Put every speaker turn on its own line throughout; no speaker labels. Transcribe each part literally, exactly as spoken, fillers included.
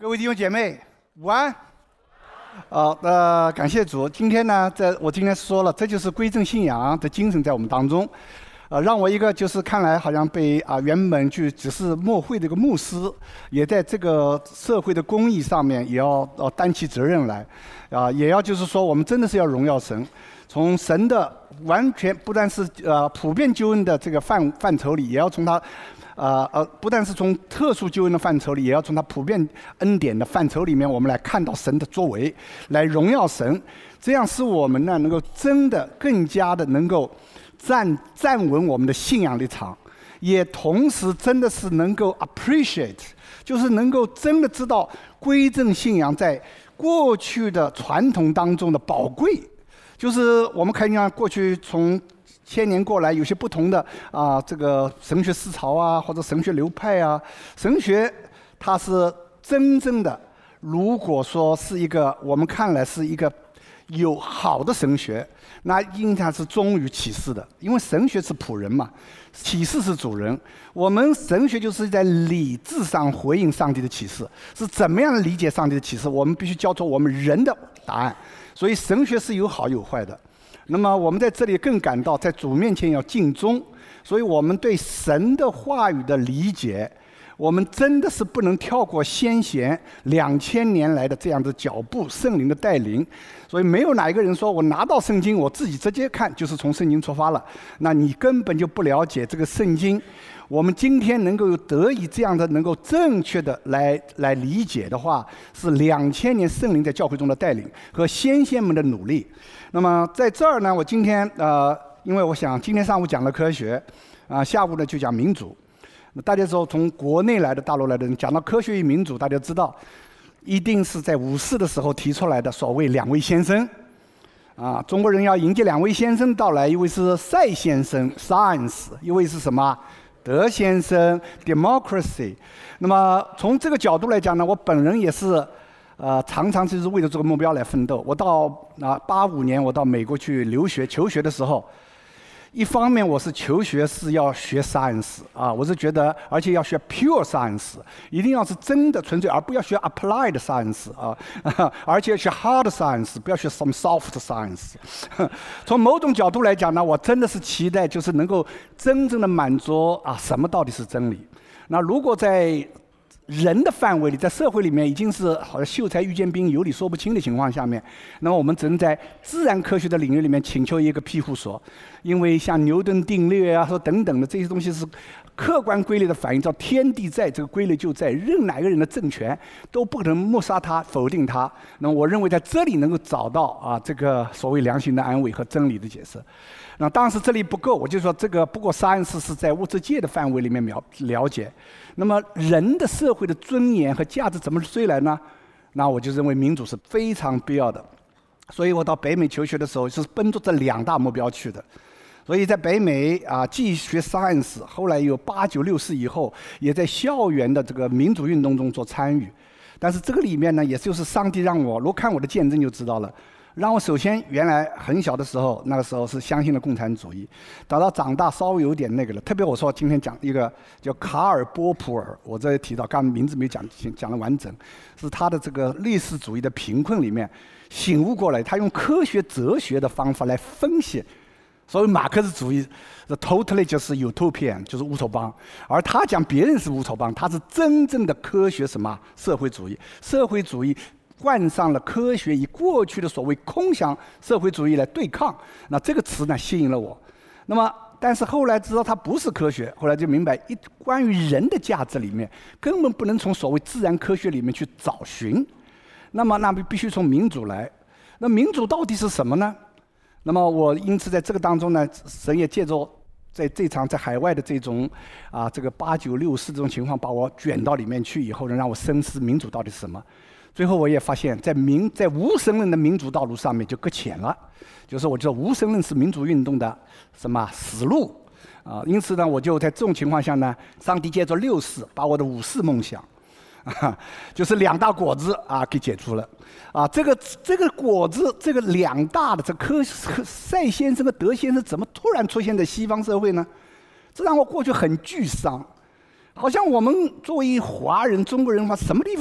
各位弟兄姐妹，午安。好，呃，感谢主。今天呢，在我今天说了，这就是归正信仰的精神在我们当中。呃，让我一个就是看来好像被啊、呃、原本就只是牧会的一个牧师，也在这个社会的公益上面也要呃担起责任来，啊、呃，也要就是说我们真的是要荣耀神，从神的完全不但是呃普遍救恩的这个范范畴里，也要从他。呃呃，不但是从特殊救恩的范畴里，也要从他普遍恩典的范畴里面，我们来看到神的作为，来荣耀神。这样使我们呢，能够真的更加的能够站站稳我们的信仰立场，也同时真的是能够 appreciate， 就是能够真的知道归正信仰在过去的传统当中的宝贵。就是我们看见过去从千年过来，有些不同的啊、呃，这个神学思潮啊，或者神学流派啊，神学它是真正的，如果说是一个我们看来是一个有好的神学，那应该是忠于启示的，因为神学是仆人嘛，启示是主人。我们神学就是在理智上回应上帝的启示，是怎么样理解上帝的启示，我们必须交托我们人的答案。所以神学是有好有坏的。那么我们在这里更感到在主面前要尽忠，所以我们对神的话语的理解，我们真的是不能跳过先贤两千年来的这样的脚步，圣灵的带领。所以没有哪一个人说我拿到圣经我自己直接看就是从圣经出发了，那你根本就不了解这个圣经。我们今天能够得以这样的能够正确的来来理解的话，是两千年圣灵在教会中的带领和先贤们的努力。那么在这儿呢，我今天呃，因为我想今天上午讲了科学，啊、呃，下午呢就讲民主。大家说从国内来的、大陆来的人讲到科学与民主，大家知道，一定是在五四的时候提出来的所谓两位先生。啊，中国人要迎接两位先生到来，一位是赛先生 （Science）， 一位是什么？德先生 （Democracy）。那么从这个角度来讲呢，我本人也是。呃，常常就是为了这个目标来奋斗。我到啊八五年，我到美国去留学求学的时候，一方面我是求学是要学 science 啊，我是觉得，而且要学 pure science， 一定要是真的纯粹，而不要学 applied science 啊，而且学 hard science， 不要学 some soft science。从某种角度来讲呢，我真的是期待就是能够真正的满足啊，什么到底是真理？那如果在人的范围里，在社会里面已经是好像秀才遇见兵，有理说不清的情况下面，那么我们只能在自然科学的领域里面请求一个庇护所，因为像牛顿定律啊，说等等的这些东西是客观规律的反映，叫天地在，这个规律就在，任哪个人的政权都不可能抹杀它、否定它。那么我认为在这里能够找到啊这个所谓良心的安慰和真理的解释。那当时这里不够，我就说这个不过science是在物质界的范围里面了了解。那么人的社会的尊严和价值怎么追来呢？那我就认为民主是非常必要的。所以我到北美求学的时候是奔着这两大目标去的。所以在北美啊，既学 science， 后来有八九六四以后，也在校园的这个民主运动中做参与。但是这个里面呢，也就是上帝让我，如果看我的见证就知道了。让我首先原来很小的时候，那个时候是相信了共产主义，等到长大稍微有点那个了。特别我说今天讲一个叫卡尔波普尔，我这里提到，刚刚名字没讲讲的完整，是他的这个历史主义的贫困里面醒悟过来，他用科学哲学的方法来分析。所以马克思主义是 totally 就是 utopian， 就是乌托邦，而他讲别人是乌托邦，他是真正的科学什么社会主义，社会主义。冠上了科学以过去的所谓空想社会主义来对抗，那这个词呢吸引了我。那么，但是后来知道它不是科学，后来就明白，一关于人的价值里面，根本不能从所谓自然科学里面去找寻。那么，那必须从民主来。那民主到底是什么呢？那么我因此在这个当中呢，神也借着在这场在海外的这种啊这个八九六四这种情况，把我卷到里面去以后呢，让我深思民主到底是什么。最后我也发现，在民在无神论的民主道路上面就搁浅了，就是我觉得无神论是民主运动的什么死路啊，因此呢，我就在这种情况下呢，上帝借着六四把我的五四梦想，啊，就是两大果子啊给解除了，啊，这个这个果子，这个两大的这科赛先生和德先生怎么突然出现在西方社会呢？这让我过去很沮丧，好像我们作为华人、中国人的话，什么地方？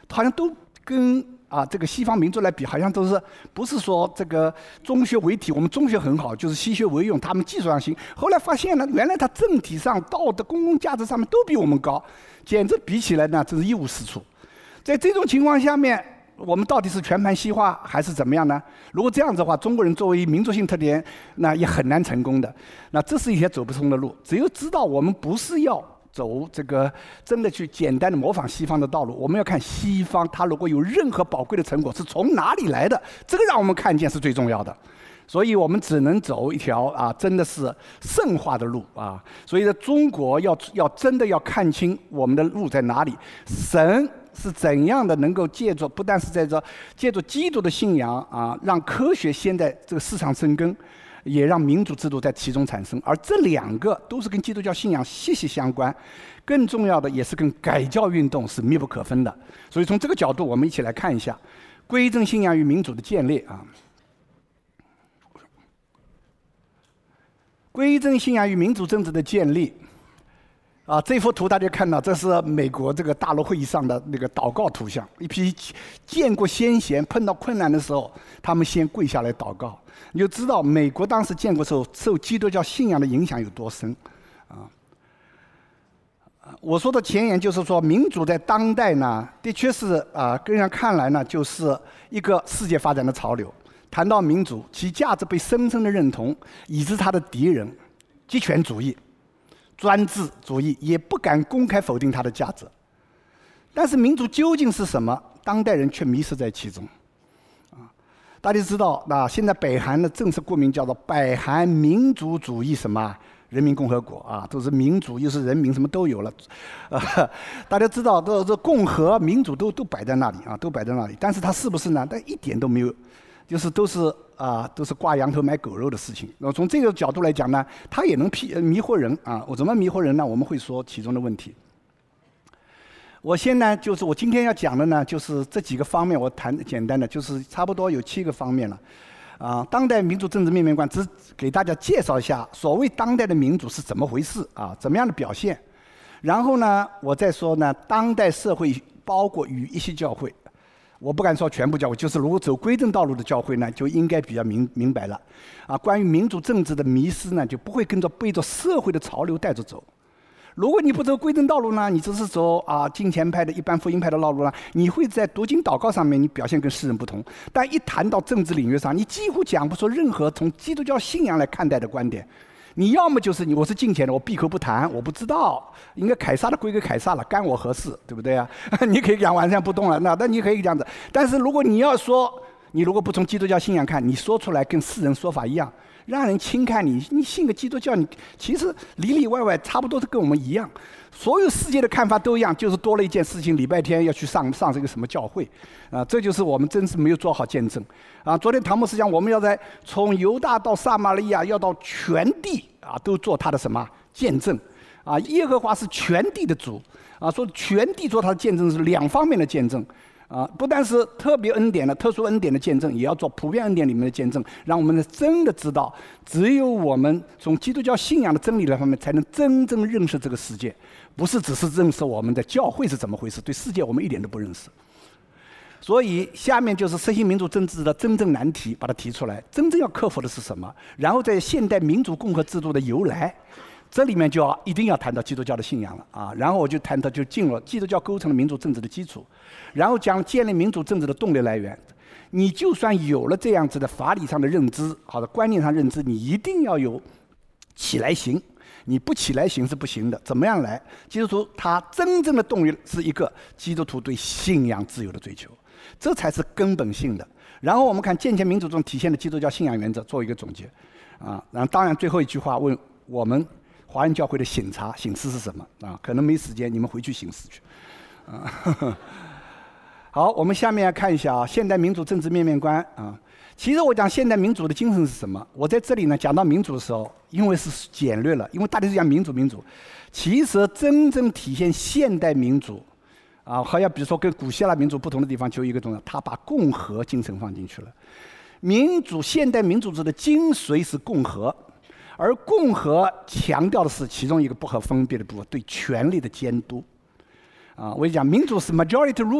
好像都跟啊这个西方民族来比，好像都是不是说这个中学为体，我们中学很好，就是西学为用，他们技术上行。后来发现呢，原来他政体上、道德、公共价值上面都比我们高，简直比起来呢，真是一无是处。在这种情况下面，我们到底是全盘西化还是怎么样呢？如果这样子的话，中国人作为民族性特点，那也很难成功的。那这是一条走不通的路。只有知道我们不是要走这个真的去简单的模仿西方的道路，我们要看西方它如果有任何宝贵的成果是从哪里来的，这个让我们看见是最重要的。所以我们只能走一条啊，真的是圣化的路啊。所以呢，中国要要真的要看清我们的路在哪里，神是怎样的能够借助，不但是在这借助基督的信仰啊，让科学先在这个市场生根，也让民主制度在其中产生。而这两个都是跟基督教信仰息息相关，更重要的也是跟改教运动是密不可分的。所以从这个角度，我们一起来看一下归正信仰与民主的建立啊。归正信仰与民主政治的建立，啊，这幅图大家看到，这是美国这个大陆会议上的那个祷告图像。一批见过先贤，碰到困难的时候，他们先跪下来祷告。你就知道美国当时建国时候受基督教信仰的影响有多深，啊。我说的前言就是说，民主在当代呢，的确是啊，个人看来呢，就是一个世界发展的潮流。谈到民主，其价值被深深的认同，以致他的敌人极权主义、专制主义也不敢公开否定它的价值。但是民主究竟是什么？当代人却迷失在其中。啊，大家知道，那现在北韩的正式国名叫做北韩民主主义什么人民共和国啊，都是民主又是人民，什么都有了。呃，大家知道，这这共和、民主都都摆在那里啊，都摆在那里。但是它是不是呢？但一点都没有。就是都是啊、呃，都是挂羊头买狗肉的事情。那么从这个角度来讲呢，它也能迷迷惑人啊。我怎么迷惑人呢？我们会说其中的问题。我现在就是我今天要讲的呢，就是这几个方面，我谈简单的，就是差不多有七个方面了。啊，当代民主政治面面观，只给大家介绍一下所谓当代的民主是怎么回事啊，怎么样的表现。然后呢，我再说呢，当代社会包括与一些教会。我不敢说全部教会，就是如果走归正道路的教会呢，就应该比较明明白了。啊，关于民主政治的迷失呢，就不会跟着背着社会的潮流带着走。如果你不走归正道路呢，你只是走啊敬虔派的一般福音派的道路呢，你会在读经祷告上面你表现跟世人不同，但一谈到政治领域上，你几乎讲不出任何从基督教信仰来看待的观点。你要么就是你我是敬虔的，我闭口不谈，我不知道，应该凯撒的归给凯撒了，干我何事，对不对啊？你可以讲晚上不动了，那那你可以这样子。但是如果你要说，你如果不从基督教信仰看，你说出来跟世人说法一样，让人轻看你，你信个基督教，你其实里里外外差不多是跟我们一样，所有世界的看法都一样，就是多了一件事情，礼拜天要去上上这个什么教会，啊，这就是我们真是没有做好见证。啊，昨天唐牧师讲，我们要在从犹大到撒玛利亚，要到全地啊，都做他的什么见证。啊，耶和华是全地的主，啊，说全地做他的见证是两方面的见证。啊，不但是特别恩典的、特殊恩典的见证，也要做普遍恩典里面的见证，让我们真的知道，只有我们从基督教信仰的真理的方面，才能真正认识这个世界，不是只是认识我们的教会是怎么回事，对世界我们一点都不认识。所以下面就是实行民主政治的真正难题，把它提出来，真正要克服的是什么？然后在现代民主共和制度的由来。这里面就要一定要谈到基督教的信仰了啊，然后我就谈到就进入基督教构成了民主政治的基础，然后讲建立民主政治的动力来源。你就算有了这样子的法理上的认知，好的观念上认知，你一定要有起来行，你不起来行是不行的。怎么样来？基督徒他真正的动力是一个基督徒对信仰自由的追求，这才是根本性的。然后我们看健全民主中体现的基督教信仰原则，做一个总结啊。然后当然最后一句话问我们。华人教会的省察、省思是什么啊？可能没时间，你们回去省思去。啊，呵呵好，我们下面来看一下啊，现代民主政治面面观啊。其实我讲现代民主的精神是什么？我在这里呢讲到民主的时候，因为是简略了，因为大家是讲民主民主，其实真正体现现代民主啊，好像比如说跟古希腊民主不同的地方，就一个重要，他把共和精神放进去了。民主现代民主制的精髓是共和。而共和强调的是其中一个不可分别的部分，对权力的监督。啊，我讲民主是 majority rule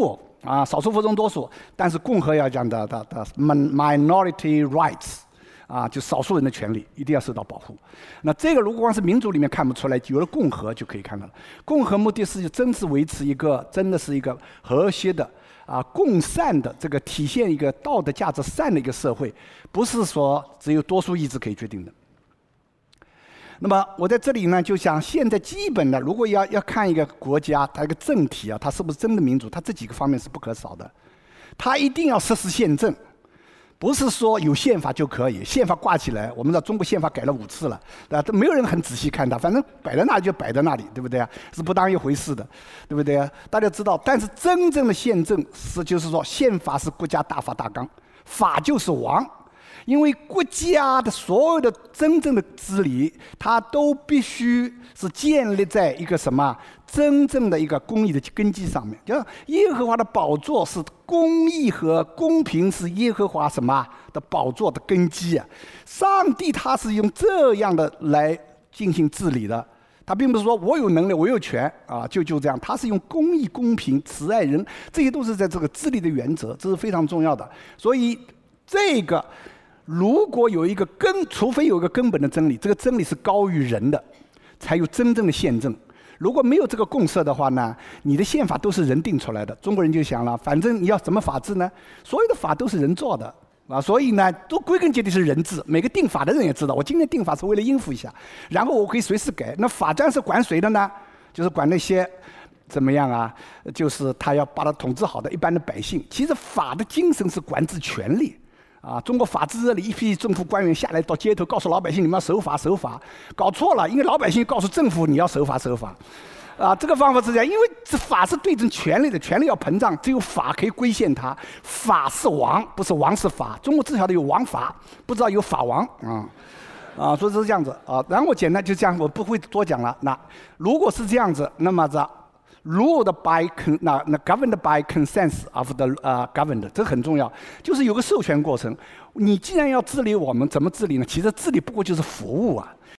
啊，少数服从多数，但是共和要讲的的的 minority rights。啊，就少数人的权利一定要受到保护。那这个如果光是民主里面看不出来，有了共和就可以看到了。共和目的是真是维持一个真的是一个和谐的啊共善的这个体现一个道德价值善的一个社会，不是说只有多数意志可以决定的。那么我在这里呢，就想现在基本的，如果要要看一个国家它一个政体啊，它是不是真的民主，它这几个方面是不可少的。它一定要实施宪政。不是说有宪法就可以，宪法挂起来，我们知道中国宪法改了五次了，对吧？都没有人很仔细看它，反正摆在那里就摆在那里，对不对啊？是不当一回事的，对不对啊？大家知道，但是真正的宪政是，就是说宪法是国家大法大纲，法就是王。因为国家的所有的真正的治理，它都必须是建立在一个什么真正的一个公义的根基上面。就是耶和华的宝座是公义和公平，是耶和华什么的宝座的根基啊！上帝他是用这样的来进行治理的。他并不是说我有能力，我有权啊，就就这样。他是用公义、公平、慈爱人，这些都是在这个治理的原则，这是非常重要的。所以这个。如果有一个根，除非有一个根本的真理，这个真理是高于人的，才有真正的宪政。如果没有这个共识的话呢，你的宪法都是人定出来的。中国人就想了，反正你要怎么法治呢？所有的法都是人做的啊，所以呢，都归根结底是人治。每个定法的人也知道，我今天定法是为了应付一下，然后我可以随时改。那法专是管谁的呢？就是管那些怎么样啊？就是他要把他统治好的一般的百姓。其实法的精神是管制权力。啊，中国法治热里，一批政府官员下来到街头，告诉老百姓你们要守法守法，搞错了，因为老百姓告诉政府你要守法守法，啊，这个方法是这样，因为这法是对准权力的，权力要膨胀，只有法可以规限它，法是王，不是王是法。中国只晓得有王法，不知道有法王啊，啊，所以是这样子啊。然后我简单就这样，我不会多讲了。那如果是这样子，那么这。ruled by 那那 governed by consensus of the 呃、uh, governed， 这很重要，就是有个授权过程。你既然要治理我们，怎么治理呢？其实治理不过就是服务啊。